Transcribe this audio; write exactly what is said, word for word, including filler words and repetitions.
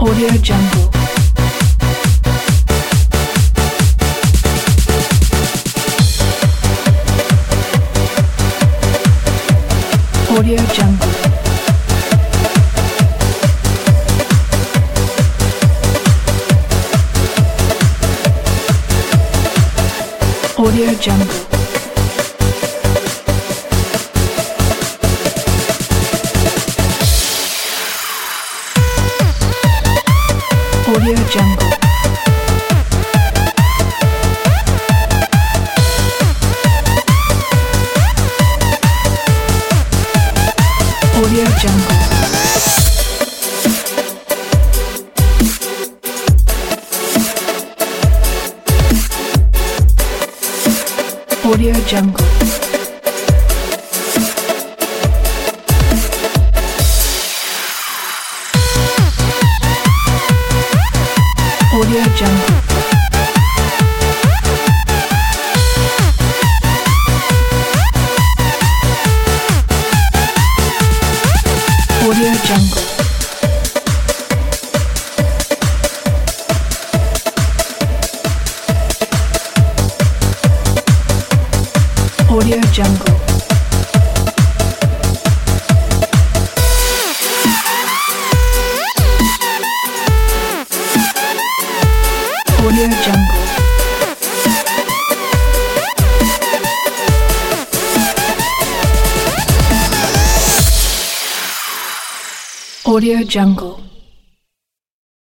Audio Jungle. Audio Jungle. Audio Jungle. Audio Jungle. Audio Jungle. Audio Jungle. Audio Jungle. Audio Jungle. Audio Jungle. Audio Jungle. Audio Jungle.